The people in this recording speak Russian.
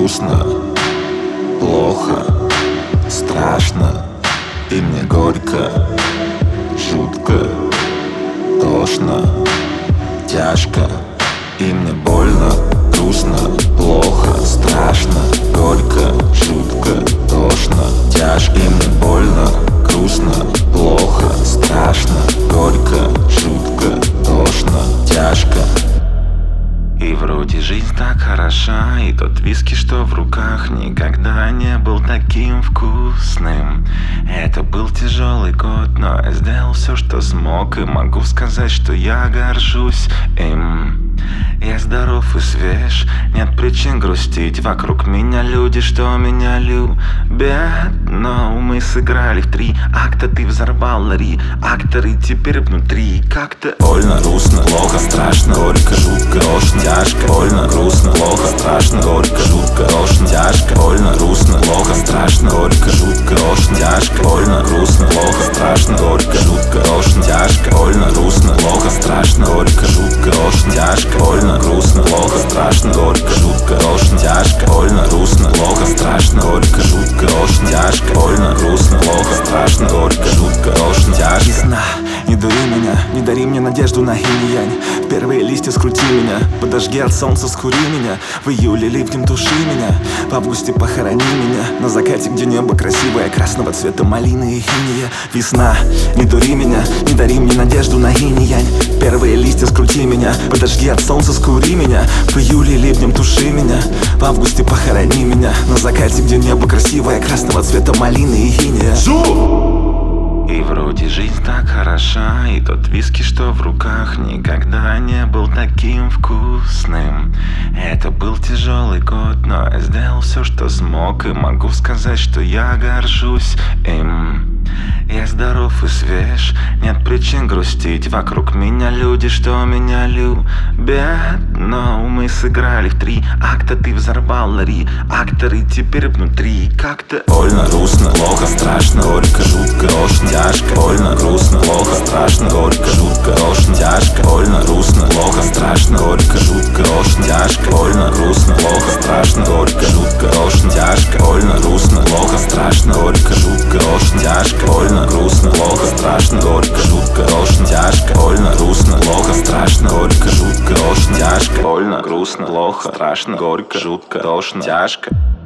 грустно, плохо, страшно, и мне горько, жутко, тошно, тяжко, и мне больно, грустно, плохо, страшно, горько, жутко, тошно, тяжко, и мне больно, грустно, плохо, страшно, горько, жутко, тошно, тяжко. И вроде жизнь так хороша, и тот виски, что в руках, никогда не был таким вкусным. Это был тяжелый год, но я сделал все, что смог, и могу сказать, что я горжусь им. Я здоров и свеж, нет причин грустить. Вокруг меня люди, что меня любят. Но мы сыграли в 3 акта, ты взорвал лари. Акторы теперь внутри, как-то больно, грустно, плохо, страшно, горько, жутко, тошно, тяжко. Больно, грустно, плохо, страшно, горько, жутко, тошно, тяжко. Больно, грустно, плохо, страшно, горько, жутко, тошно, тяжко. Больно, грустно, плохо, страшно, горько, жутко, тошно, тяжко. Больно, грустно, плохо, страшно, горько, жутко, тошно, тяжко. Больно, грустно, плохо, страшно, горько, жутко, тошно, тяжко. Больно, грустно, плохо, страшно, горько, жутко, тошно, тяжко. Больно, грустно, плохо, страшно, горько, жутко, тошно, тяжко. Весна, не дури меня, не дари мне надежду на инь-янь. Первые листья скрути меня, подожги от солнца, скури меня. В июле ливнем туши меня, в августе похорони меня. На закате, где небо красивое, красного цвета малины и инея. Весна, не дури меня, не дари мне надежду на инь-янь. Первые листья скрути меня, подожги от солнца, скури меня. В июле ливнем туши меня, в августе похорони меня. На закате, где небо красивое, красного цвета малины и инея. И вроде жизнь так хороша, и тот виски, что в руках, никогда не был таким вкусным. Это был тяжелый год, но я сделал все, что смог, и могу сказать, что я горжусь им. Я здоров и свеж, нет причин грустить. Вокруг меня люди, что меня любят. Но мы сыграли в 3 акта, ты взорвал лари. Акторы теперь внутри, как-то больно, грустно, плохо, страшно, горько, жутко, тошно, тяжко. Больно, грустно, плохо, страшно, горько, жутко, тошно, тяжко. Больно, грустно, плохо, страшно, горько, жутко, тошно, тяжко. Больно, грустно, плохо, страшно, горько, жутко, тошно, тяжко. Больно, грустно, плохо, страшно, горько, жутко, тошно, тяжко. Больно, грустно, плохо, страшно, горько, жутко, тошно, тяжко. Больно, грустно, плохо, страшно, горько, жутко, тошно, тяжко. Больно, грустно, плохо, страшно, горько, жутко, тошно, тяжко.